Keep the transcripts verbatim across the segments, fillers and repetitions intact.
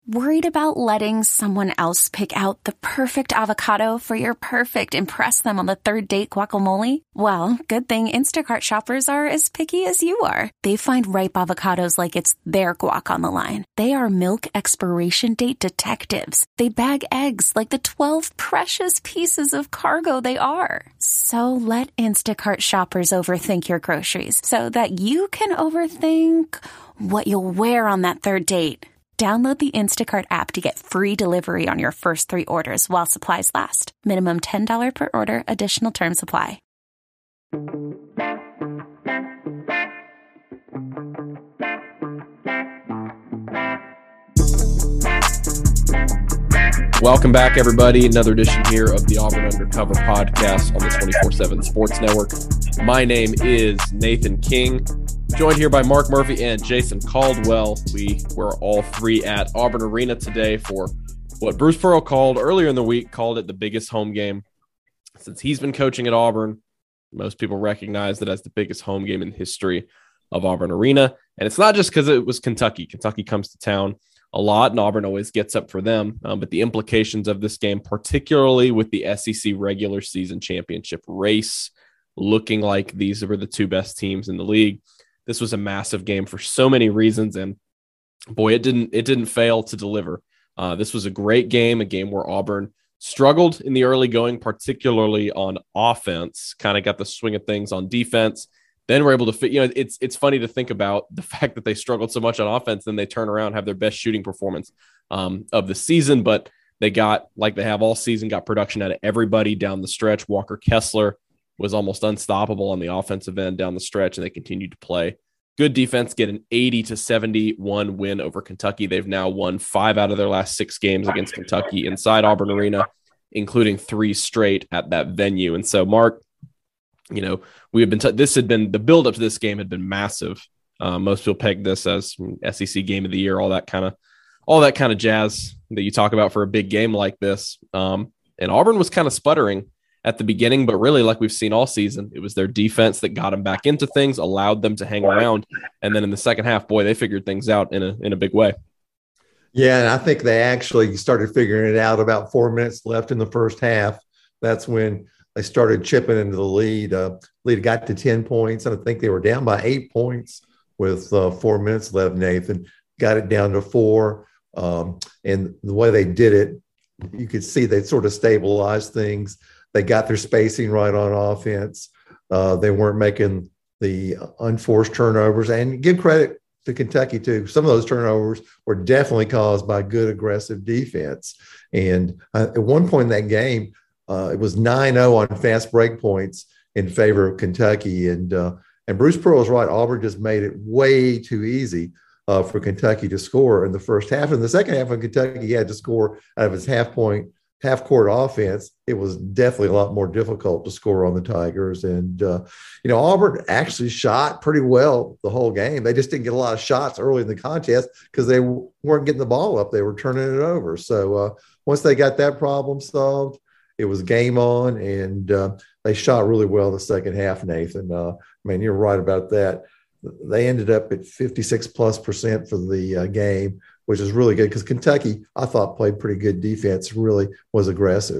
Worried about letting someone else pick out the perfect avocado for your perfect impress them on the third date guacamole? Well, good thing Instacart shoppers are as picky as you are. They find ripe avocados like it's their guac on the line. They are milk expiration date detectives. They bag eggs like the twelve precious pieces of cargo they are. So let Instacart shoppers overthink your groceries so that you can overthink what you'll wear on that third date. Download the Instacart app to get free delivery on your first three orders while supplies last. Minimum ten dollars per order. Additional terms apply. Welcome back, everybody. Another edition here of the Auburn Undercover podcast on the twenty-four seven Sports Network. My name is Nathan King, joined here by Mark Murphy and Jason Caldwell. We were all three at Auburn Arena today for what Bruce Pearl called earlier in the week, called it the biggest home game since he's been coaching at Auburn. Most people recognize it as the biggest home game in the history of Auburn Arena. And it's not just because it was Kentucky. Kentucky comes to town a lot, and Auburn always gets up for them. Um, but the implications of this game, particularly with the S E C regular season championship race, looking like these were the two best teams in the league. This was a massive game for so many reasons, and boy, it didn't it didn't fail to deliver. Uh, this was a great game, a game where Auburn struggled in the early going, particularly on offense, kind of got the swing of things on defense. Then we're able to fit, you know, it's it's funny to think about the fact that they struggled so much on offense, then they turn around, have their best shooting performance um, of the season, but they got, like they have all season, got production out of everybody down the stretch. Walker Kessler was almost unstoppable on the offensive end down the stretch, and they continued to play good defense, get an eighty to seventy-one win over Kentucky. They've now won five out of their last six games against Kentucky inside Auburn Arena, including three straight at that venue. And so, Mark, you know, we have been, t- this had been, the buildup to this game had been massive. Uh, most people peg this as S E C game of the year, all that kind of, all that kind of jazz that you talk about for a big game like this. Um, and Auburn was kind of sputtering at the beginning, but really, like we've seen all season, it was their defense that got them back into things, allowed them to hang around. And then in the second half, boy, they figured things out in a, in a big way. Yeah. And I think they actually started figuring it out about four minutes left in the first half. That's when they started chipping into the lead. Uh, lead got to ten points, and I think they were down by eight points with uh, four minutes left. Nathan got it down to four. Um, and the way they did it, you could see they sort of stabilized things. They got their spacing right on offense. Uh, they weren't making the unforced turnovers. And give credit to Kentucky, too. Some of those turnovers were definitely caused by good, aggressive defense. And uh, at one point in that game, Uh, it was nine oh on fast break points in favor of Kentucky. And uh, and Bruce Pearl is right. Auburn just made it way too easy uh, for Kentucky to score in the first half. In the second half, when Kentucky had to score out of its half point, half court offense, it was definitely a lot more difficult to score on the Tigers. And, uh, you know, Auburn actually shot pretty well the whole game. They just didn't get a lot of shots early in the contest because they w- weren't getting the ball up. They were turning it over. So uh, once they got that problem solved, it was game on, and uh, they shot really well the second half, Nathan. Uh, I mean, you're right about that. They ended up at fifty-six plus percent for the uh, game, which is really good because Kentucky, I thought, played pretty good defense, really was aggressive.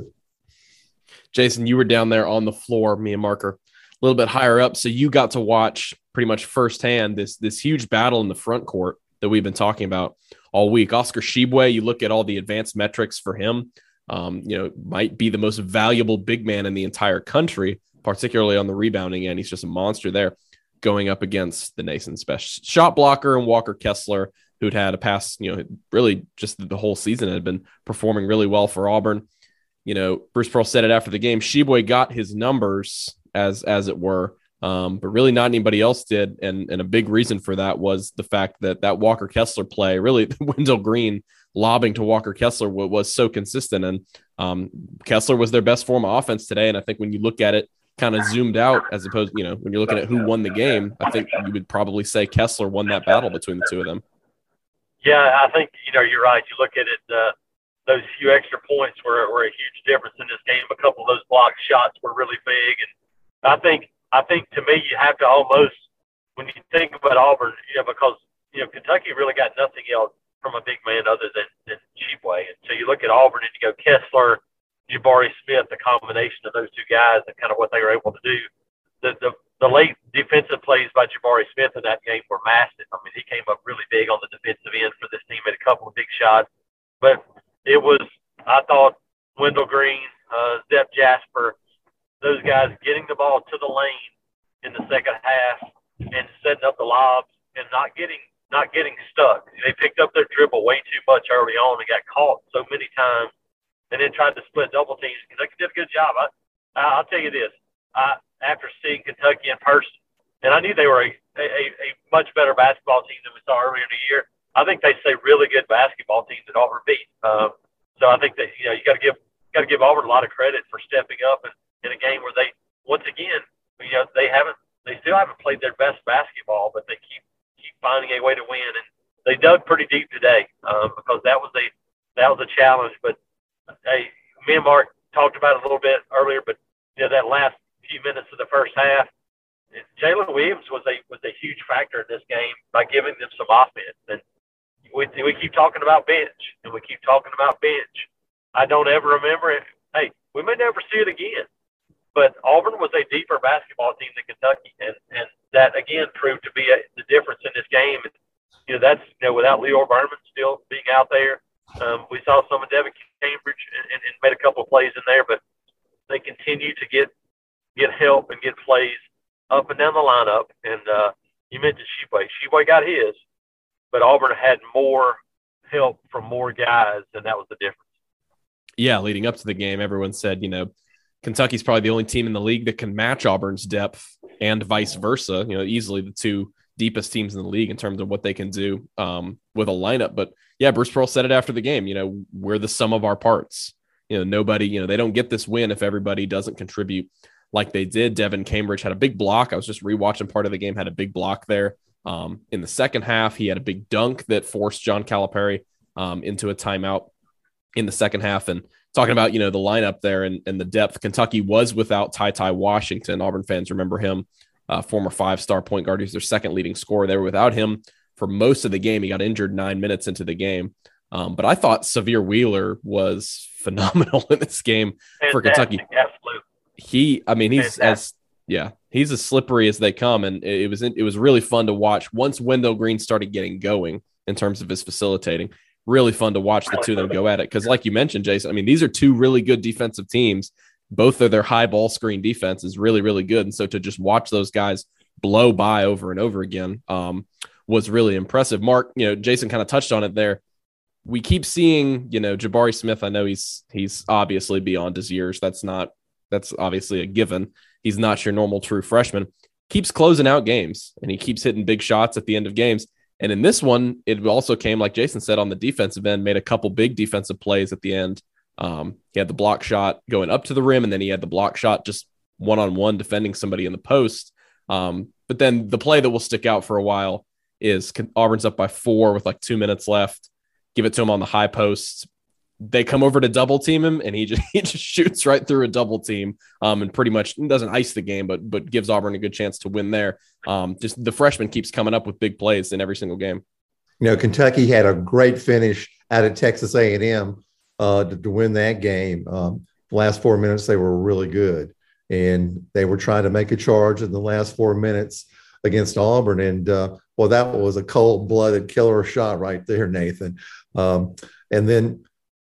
Jason, you were down there on the floor, me and Mark are a little bit higher up, so you got to watch pretty much firsthand this, this huge battle in the front court that we've been talking about all week. Oscar Tshiebwe, you look at all the advanced metrics for him, Um, you know, might be the most valuable big man in the entire country, particularly on the rebounding end. He's just a monster there going up against the nation's best shot blocker and Walker Kessler, who'd had a past, you know, really just the whole season had been performing really well for Auburn. You know, Bruce Pearl said it after the game, Tshiebwe got his numbers as, as it were, um, but really not anybody else did. And, and a big reason for that was the fact that that Walker Kessler play, really Wendell Green lobbing to Walker Kessler was, was so consistent. And um, Kessler was their best form of offense today. And I think when you look at it kind of zoomed out, as opposed, you know, when you're looking at who won the game, I think you would probably say Kessler won that battle between the two of them. Yeah, I think, you know, you're right. You look at it, uh, those few extra points were, were a huge difference in this game. A couple of those blocked shots were really big. And I think, I think to me, you have to almost, when you think about Auburn, you know, because, you know, Kentucky really got nothing else from a big man other than, than Sheboy. And so you look at Auburn and you go Kessler, Jabari Smith, the combination of those two guys and kind of what they were able to do. The, the the late defensive plays by Jabari Smith in that game were massive. I mean, he came up really big on the defensive end for this team, made a couple of big shots. But it was, I thought, Wendell Green, uh, Zep Jasper, those guys getting the ball to the lane in the second half and setting up the lobs and not getting not getting stuck. They picked up their dribble way too much early on and got caught so many times and then tried to split double teams. Kentucky did a good job. I, I'll tell you this. I, after seeing Kentucky in person, and I knew they were a, a, a much better basketball team than we saw earlier in the year. I think they say really good basketball teams that Auburn beat. Um, so I think that, you know, you got to give got to give Auburn a lot of credit for stepping up in, in a game where they, once again, you know, they haven't, they still haven't played their best basketball, but they keep keep finding a way to win. And they dug pretty deep today um, because that was a that was a challenge. But hey, me and Mark talked about it a little bit earlier, but you know, that last few minutes of the first half, Jalen Williams was a was a huge factor in this game by giving them some offense. And we we keep talking about bench, and we keep talking about bench. I don't ever remember it. Hey, we may never see it again, but Auburn was a deeper basketball team than Kentucky, and and that again proved to be a, the difference in this game. And you know, that's, you know, without Leo Berman still being out there, um, we saw some of Devin Cambridge and, and, and made a couple of plays in there, but they continue to get get help and get plays up and down the lineup. And uh, you mentioned Sheboy. Sheboy got his, but Auburn had more help from more guys, and that was the difference. Yeah, leading up to the game, everyone said, you know, Kentucky's probably the only team in the league that can match Auburn's depth and vice versa. You know, easily the two deepest teams in the league in terms of what they can do um, with a lineup. But yeah, Bruce Pearl said it after the game, you know, we're the sum of our parts. You know, nobody, you know, they don't get this win if everybody doesn't contribute like they did. Devin Cambridge had a big block. I was just rewatching part of the game, had a big block there. Um, in the second half, he had a big dunk that forced John Calipari um, into a timeout in the second half. And talking about, you know, the lineup there and, and the depth, Kentucky was without Ty Ty Washington. Auburn fans remember him, uh, former five-star point guard. He's their second leading scorer. They were without him for most of the game. He got injured nine minutes into the game. Um, but I thought Sahvir Wheeler was phenomenal in this game for Kentucky. Absolutely. He, I mean, he's as, yeah, he's as slippery as they come. And it, it was, it was really fun to watch once Wendell Green started getting going in terms of his facilitating. Really fun to watch the two of them go at it. Cause like you mentioned, Jason, I mean, these are two really good defensive teams. Both of their high ball screen defense is really, really good. And so to just watch those guys blow by over and over again um, was really impressive. Mark, you know, Jason kind of touched on it there. We keep seeing, you know, Jabari Smith. I know he's, he's obviously beyond his years. That's not, that's obviously a given. He's not your normal true freshman. Keeps closing out games and he keeps hitting big shots at the end of games. And in this one, it also came, like Jason said, on the defensive end, made a couple big defensive plays at the end. Um, he had the block shot going up to the rim, and then he had the block shot just one-on-one defending somebody in the post. Um, but then the play that will stick out for a while is Auburn's up by four with like two minutes left. Give it to him on the high post. They come over to double team him, and he just he just shoots right through a double team, um, and pretty much doesn't ice the game, but but gives Auburn a good chance to win there. Um, just the freshman keeps coming up with big plays in every single game. You know, Kentucky had a great finish out of Texas A and M uh, to, to win that game. Um, the last four minutes they were really good, and they were trying to make a charge in the last four minutes against Auburn. And uh, well, that was a cold-blooded killer shot right there, Nathan. Um, and then.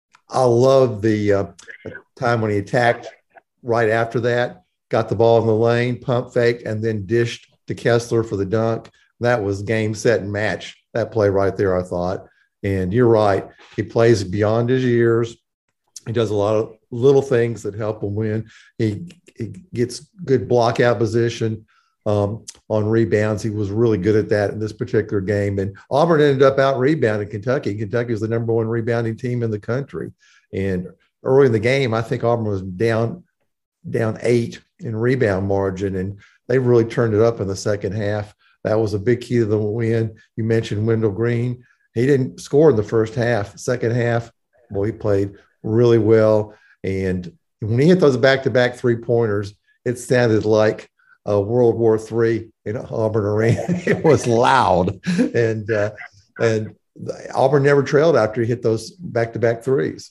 I love the uh, time when he attacked right after that, got the ball in the lane, pump faked, and then dished to Kessler for the dunk. That was game, set, and match, that play right there, I thought. And you're right. He plays beyond his years. He does a lot of little things that help him win. He, he gets good block out position um, on rebounds. He was really good at that in this particular game. And Auburn ended up out rebounding Kentucky. Kentucky was the number one rebounding team in the country. And early in the game, I think Auburn was down, down eight in rebound margin, and they really turned it up in the second half. That was a big key to the win. You mentioned Wendell Green. He didn't score in the first half. Second half, boy, he played really well. And when he hit those back-to-back three-pointers, it sounded like Uh, World War Three in Auburn Arena. It was loud, and uh, and Auburn never trailed after he hit those back-to-back threes.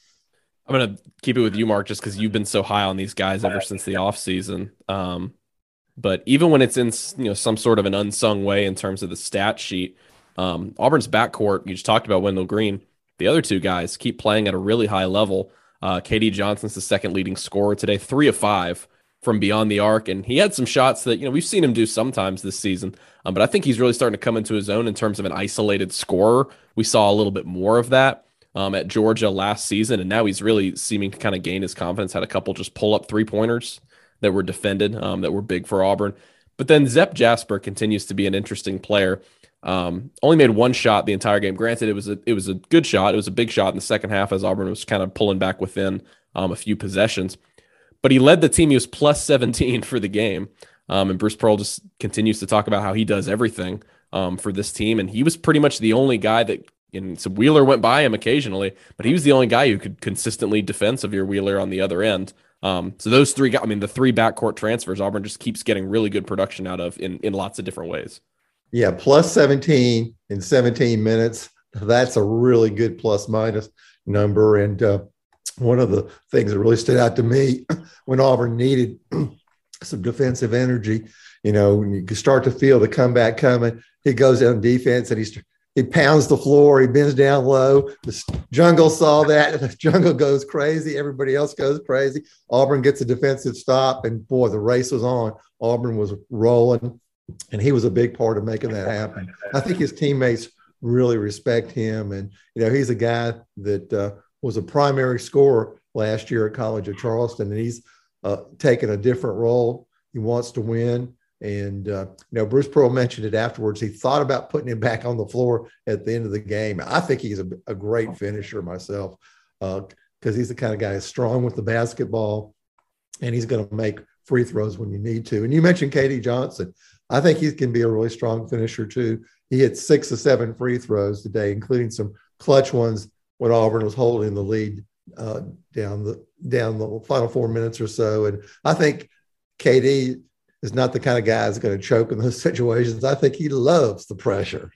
I'm going to keep it with you, Mark, just because you've been so high on these guys ever since the offseason. Um, but even when it's in, you know, some sort of an unsung way in terms of the stat sheet, um, Auburn's backcourt, you just talked about Wendell Green, the other two guys keep playing at a really high level. Uh, K D Johnson's the second leading scorer today, three of five from beyond the arc. And he had some shots that, you know, we've seen him do sometimes this season. Um, but I think he's really starting to come into his own in terms of an isolated scorer. We saw a little bit more of that um, at Georgia last season. And now he's really seeming to kind of gain his confidence. Had a couple just pull up three pointers that were defended, um, that were big for Auburn. But then Zep Jasper continues to be an interesting player. Um, only made one shot the entire game. Granted, it was a it was a good shot. It was a big shot in the second half as Auburn was kind of pulling back within um, a few possessions. But he led the team. He was plus seventeen for the game. Um, and Bruce Pearl just continues to talk about how he does everything um, for this team. And he was pretty much the only guy that, and so Wheeler went by him occasionally, but he was the only guy who could consistently defend Severe Wheeler on the other end. Um, so those three guys, I mean, the three backcourt transfers, Auburn just keeps getting really good production out of in, in lots of different ways. Yeah, plus seventeen in seventeen minutes. That's a really good plus minus number. And uh, one of the things that really stood out to me when Auburn needed some defensive energy, you know, when you start to feel the comeback coming, he goes down defense and he's he pounds the floor, he bends down low. The Jungle saw that. The Jungle goes crazy. Everybody else goes crazy. Auburn gets a defensive stop, and boy, the race was on. Auburn was rolling, and he was a big part of making that happen. I think his teammates really respect him, and you know, he's a guy that uh, was a primary scorer last year at College of Charleston, and he's uh, taken a different role. He wants to win. And, uh, you know, Bruce Pearl mentioned it afterwards. He thought about putting him back on the floor at the end of the game. I think he's a, a great finisher myself because uh, he's the kind of guy who's strong with the basketball, and he's going to make free throws when you need to. And you mentioned K D Johnson. I think he can be a really strong finisher too. He hit six or seven free throws today, including some clutch ones when Auburn was holding the lead uh, down the down the final four minutes or so. And I think K D is not the kind of guy that's going to choke in those situations. I think he loves the pressure.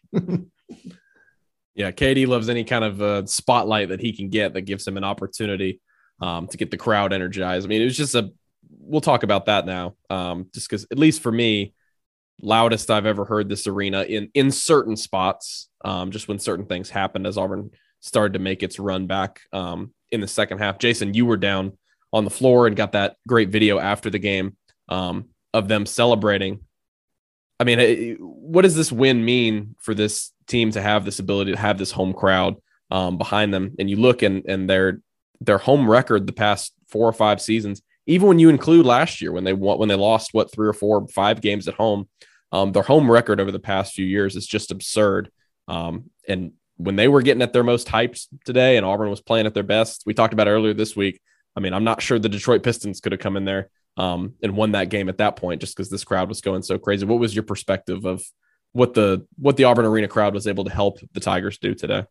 Yeah, K D loves any kind of uh, spotlight that he can get that gives him an opportunity um, to get the crowd energized. I mean, it was just a – we'll talk about that now um, just because, at least for me, loudest I've ever heard this arena in in certain spots, um, just when certain things happened as Auburn started to make its run back um, in the second half. Jason, you were down on the floor and got that great video after the game. Um, of them celebrating. I mean, what does this win mean for this team to have this ability to have this home crowd um, behind them? And you look and and their their home record the past four or five seasons, even when you include last year when they won, when they lost what three or four, five games at home, um, their home record over the past few years is just absurd. Um, and when they were getting at their most hyped today, and Auburn was playing at their best, we talked about earlier this week. I mean, I'm not sure the Detroit Pistons could have come in there um, and won that game at that point just because this crowd was going so crazy. What was your perspective of what the what the Auburn Arena crowd was able to help the Tigers do today?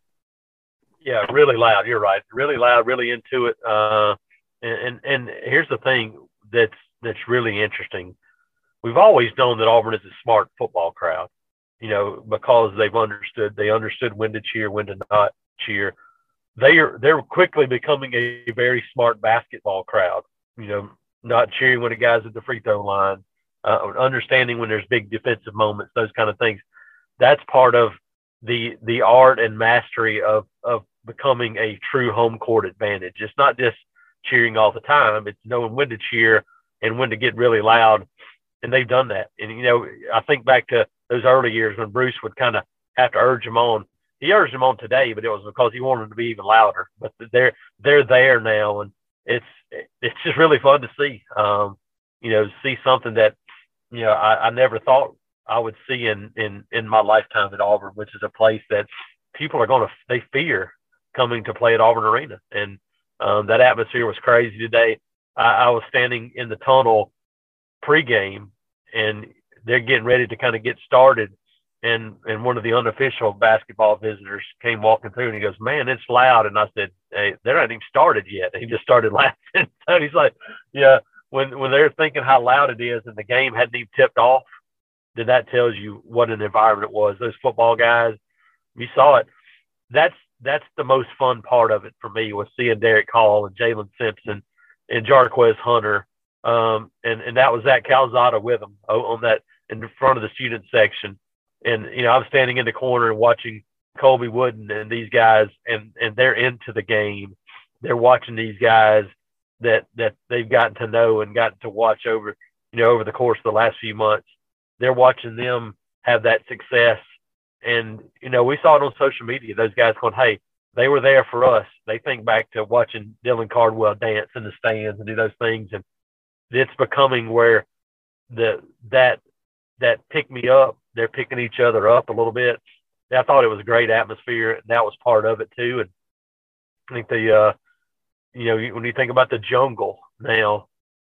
Yeah, really loud. You're right. Really loud, really into it. Uh, and, and and here's the thing that's that's really interesting. We've always known that Auburn is a smart football crowd, you know, because they've understood they understood when to cheer, when to not cheer. They are they're quickly becoming a very smart basketball crowd, you know, not cheering when a guy's at the free throw line, uh, understanding when there's big defensive moments, those kind of things. That's part of the the art and mastery of of becoming a true home court advantage. It's not just cheering all the time. It's knowing when to cheer and when to get really loud. And they've done that. And, you know, I think back to those early years when Bruce would kind of have to urge them on. He urged them on today, but it was because he wanted them to be even louder. But they're they're there now, and it's it's just really fun to see. Um, you know, see something that you know I, I never thought I would see in in in my lifetime at Auburn, which is a place that people are going to they fear coming to play at Auburn Arena, and um, that atmosphere was crazy today. I, I was standing in the tunnel pregame, and they're getting ready to kind of get started. And and one of the unofficial basketball visitors came walking through, and he goes, "Man, it's loud." And I said, "Hey, they're not even started yet." And he just started laughing. So he's like, "Yeah, when when they're thinking how loud it is, and the game hadn't even tipped off, then that tells you what an environment it was." Those football guys, you saw it. that's that's the most fun part of it for me, was seeing Derek Hall and Jalen Simpson and Jarquez Hunter, um, and and that was Zach Calzada with them on that in front of the student section. And you know, I'm standing in the corner and watching Colby Wooden and these guys, and and they're into the game. They're watching these guys that that they've gotten to know and gotten to watch over, you know, over the course of the last few months. They're watching them have that success. And, you know, we saw it on social media, those guys going, hey, they were there for us. They think back to watching Dylan Cardwell dance in the stands and do those things. And it's becoming where the that that pick me up, they're picking each other up a little bit. I thought it was a great atmosphere. And that was part of it too. And I think the, uh, you know, when you think about the jungle now,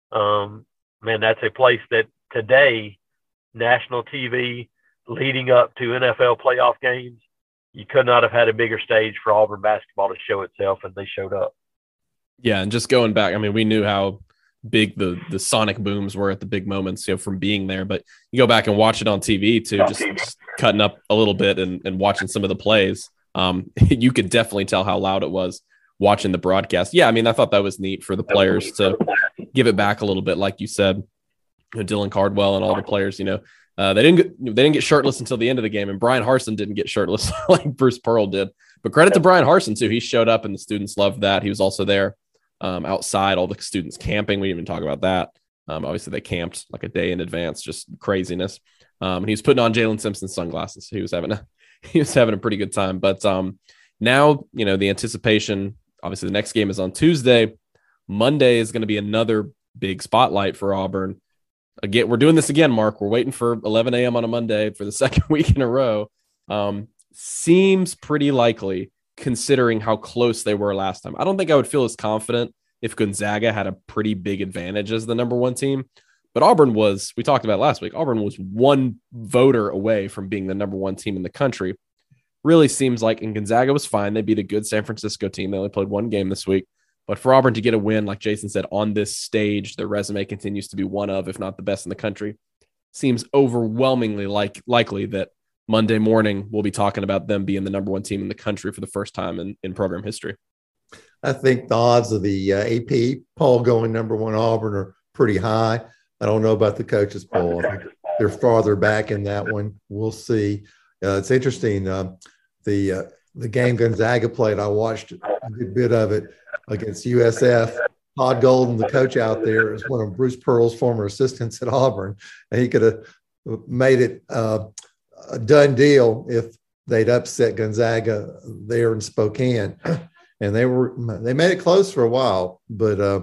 um, man, that's a place that today, national T V, leading up to N F L playoff games, you could not have had a bigger stage for Auburn basketball to show itself, and they showed up. Yeah, and just going back, I mean, we knew how big the the sonic booms were at the big moments, you know, from being there. But you go back and watch it on T V too, just, just cutting up a little bit and, and watching some of the plays. Um, you could definitely tell how loud it was watching the broadcast. Yeah, I mean, I thought that was neat for the players to give it back a little bit, like you said. You know, Dylan Cardwell and all the players, you know. Uh, they didn't get, they didn't get shirtless until the end of the game, and Brian Harsin didn't get shirtless like Bruce Pearl did. But credit to Brian Harsin too; he showed up, and the students loved that. He was also there um, outside, all the students camping. We didn't even talk about that. Um, obviously, they camped like a day in advance, just craziness. Um, and he was putting on Jalen Simpson sunglasses. He was having a he was having a pretty good time. But um, now, you know, the anticipation. Obviously, the next game is on Tuesday. Monday is going to be another big spotlight for Auburn. Again, we're doing this again, Mark. We're waiting for eleven a.m. on a Monday for the second week in a row. Um, seems pretty likely, considering how close they were last time. I don't think I would feel as confident if Gonzaga had a pretty big advantage as the number one team. But Auburn was, we talked about last week, Auburn was one voter away from being the number one team in the country. Really seems like, and Gonzaga was fine. They beat a good San Francisco team. They only played one game this week. But for Auburn to get a win, like Jason said, on this stage, their resume continues to be one of, if not the best in the country. Seems overwhelmingly like likely that Monday morning we'll be talking about them being the number one team in the country for the first time in, in program history. I think the odds of the uh, A P poll going number one Auburn are pretty high. I don't know about the coaches poll. I think they're farther back in that one. We'll see. Uh, it's interesting. Uh, the uh, the game Gonzaga played, I watched a good bit of it against U S F. Todd Golden, the coach out there, is one of Bruce Pearl's former assistants at Auburn, and he could have made it uh, a done deal if they'd upset Gonzaga there in Spokane. And they were they made it close for a while, but uh,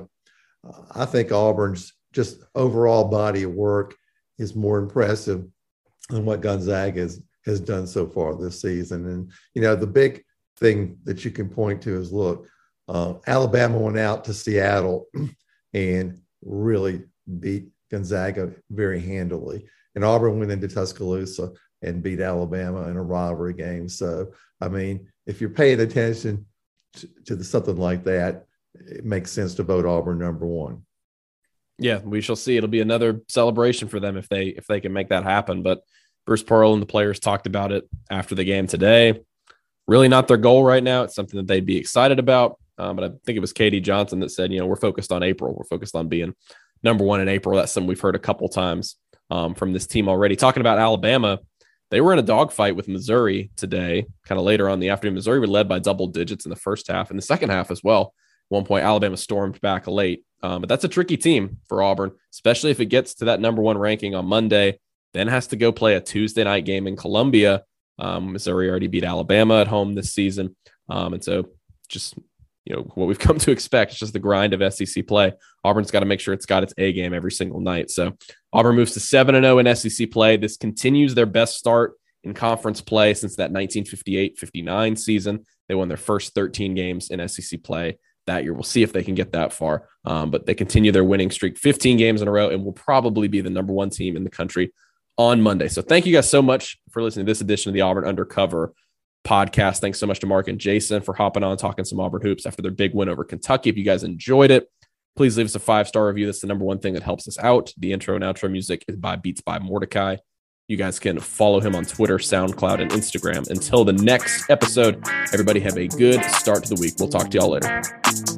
I think Auburn's just overall body of work is more impressive than what Gonzaga has, has done so far this season. And, you know, the big thing that you can point to is, look, uh, Alabama went out to Seattle and really beat Gonzaga very handily. And Auburn went into Tuscaloosa and beat Alabama in a rivalry game. So, I mean, if you're paying attention to, to the, something like that, it makes sense to vote Auburn number one. Yeah, we shall see. It'll be another celebration for them if they if they can make that happen. But Bruce Pearl and the players talked about it after the game today. Really not their goal right now. It's something that they'd be excited about. Um, but I think it was Katie Johnson that said, you know, we're focused on April. We're focused on being number one in April. That's something we've heard a couple times um, from this team already. Talking about Alabama, they were in a dogfight with Missouri today, kind of later on in the afternoon. Missouri were led by double digits in the first half. In the second half as well, at one point, Alabama stormed back late. Um, but that's a tricky team for Auburn, especially if it gets to that number one ranking on Monday, then has to go play a Tuesday night game in Columbia. Um, Missouri already beat Alabama at home this season. Um, and so just, you know, what we've come to expect is just the grind of S E C play. Auburn's got to make sure it's got its A game every single night. So Auburn moves to seven and oh in S E C play. This continues their best start in conference play since that nineteen fifty-eight fifty-nine season. They won their first thirteen games in S E C play that year. We'll see if they can get that far. Um, but they continue their winning streak, fifteen games in a row, and will probably be the number one team in the country on Monday. So thank you guys so much for listening to this edition of the Auburn Undercover podcast. Thanks so much to Mark and Jason for hopping on, talking some Auburn hoops after their big win over Kentucky. If you guys enjoyed it, please leave us a five-star review. That's the number one thing that helps us out. The intro and outro music is by Beats by Mordecai. You guys can follow him on Twitter, SoundCloud, and Instagram. Until the next episode, everybody have a good start to the week. We'll talk to y'all later.